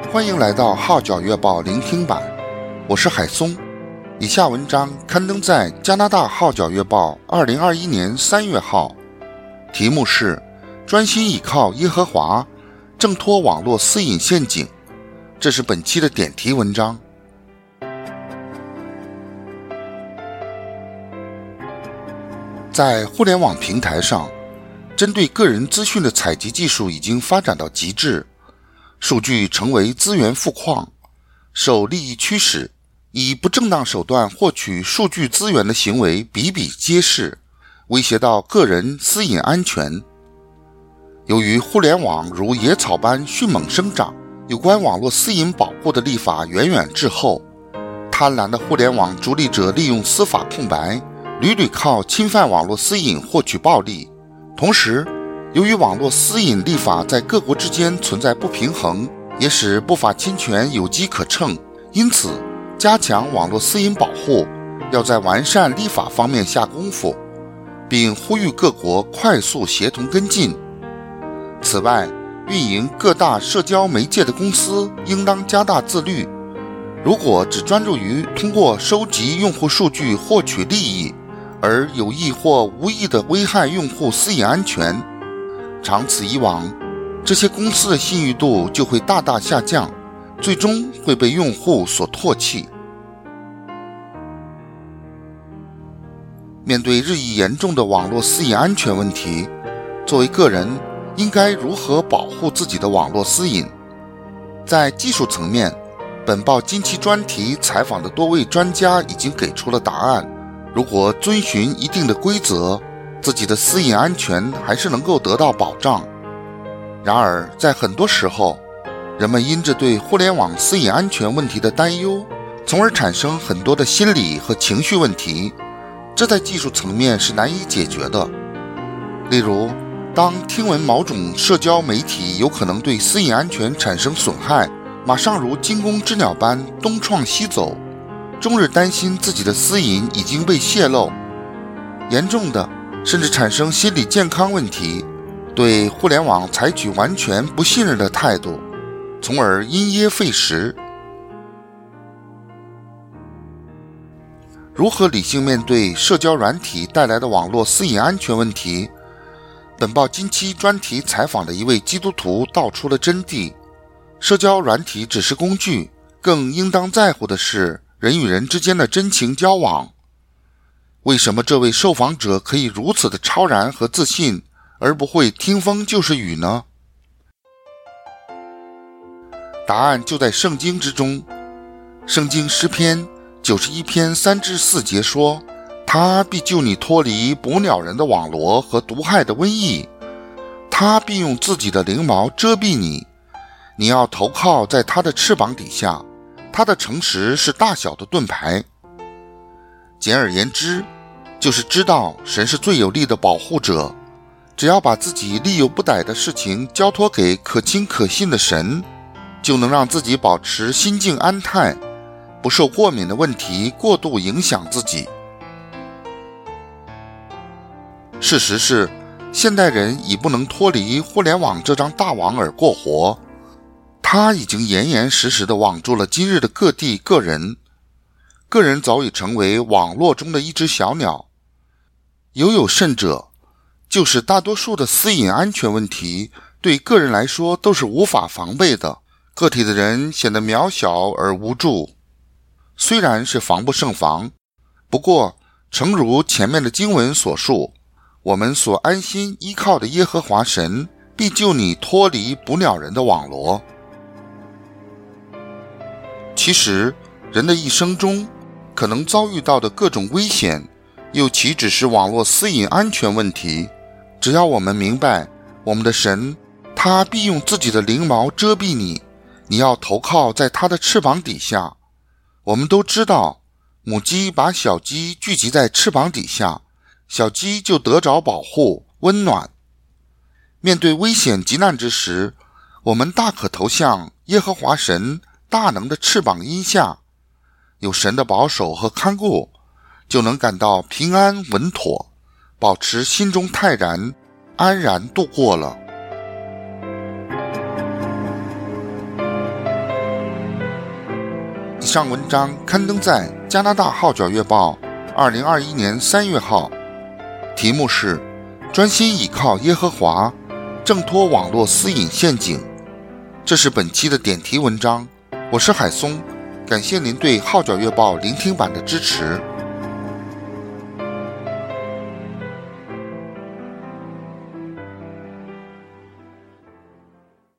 欢迎来到号角月报聆听版，我是海松。以下文章刊登在加拿大号角月报2021年3月号，题目是专心倚靠耶和华，挣脱网络私隐陷阱。这是本期的点题文章。在互联网平台上，针对个人资讯的采集技术已经发展到极致，数据成为资源富矿，受利益驱使，以不正当手段获取数据资源的行为比比皆是，威胁到个人私隐安全。由于互联网如野草般迅猛生长，有关网络私隐保护的立法远远滞后，贪婪的互联网逐利者利用司法空白，屡屡靠侵犯网络私隐获取暴利。同时，由于网络私隐立法在各国之间存在不平衡，也使不法侵权有机可乘，因此加强网络私隐保护要在完善立法方面下功夫，并呼吁各国快速协同跟进。此外，运营各大社交媒介的公司应当加大自律，如果只专注于通过收集用户数据获取利益，而有意或无意地危害用户私隐安全，长此以往，这些公司的信誉度就会大大下降，最终会被用户所唾弃。面对日益严重的网络私隐安全问题，作为个人应该如何保护自己的网络私隐？在技术层面，本报近期专题采访的多位专家已经给出了答案。如果遵循一定的规则，自己的私隐安全还是能够得到保障。然而，在很多时候，人们因着对互联网私隐安全问题的担忧，从而产生很多的心理和情绪问题，这在技术层面是难以解决的。例如，当听闻某种社交媒体有可能对私隐安全产生损害，马上如惊弓之鸟般东撞西走，终日担心自己的私隐已经被泄露，严重的甚至产生心理健康问题，对互联网采取完全不信任的态度，从而因噎废食。如何理性面对社交软体带来的网络私隐安全问题？本报近期专题采访的一位基督徒道出了真谛：社交软体只是工具，更应当在乎的是人与人之间的真情交往。为什么这位受访者可以如此的超然和自信，而不会听风就是雨呢？答案就在圣经之中。圣经诗篇91篇3至4节说，他必救你脱离捕鸟人的网罗和毒害的瘟疫，他必用自己的翎毛遮蔽你，你要投靠在他的翅膀底下，他的诚实是大小的盾牌。简而言之，就是知道神是最有力的保护者，只要把自己利诱不逮的事情交托给可亲可信的神，就能让自己保持心境安泰，不受过敏的问题过度影响自己。事实是，现代人已不能脱离互联网这张大网而过活，它已经严严实实地网住了今日的各地个人，个人早已成为网络中的一只小鸟。有甚者，就是大多数的私隐安全问题对个人来说都是无法防备的，个体的人显得渺小而无助。虽然是防不胜防，不过诚如前面的经文所述，我们所安心依靠的耶和华神必救你脱离捕鸟人的网罗。其实，人的一生中可能遭遇到的各种危险，又岂只是网络私隐安全问题？只要我们明白，我们的神，他必用自己的翎毛遮蔽你，你要投靠在他的翅膀底下。我们都知道，母鸡把小鸡聚集在翅膀底下，小鸡就得着保护、温暖。面对危险急难之时，我们大可投向耶和华神大能的翅膀荫下，有神的保守和看顾，就能感到平安稳妥，保持心中泰然，安然度过了。 以上文章刊登在加拿大号角月报2021年3月号，题目是专心倚靠耶和华，挣脱网络私隐陷阱。这是本期的点题文章，我是海松，感谢您对号角月报聆听版的支持。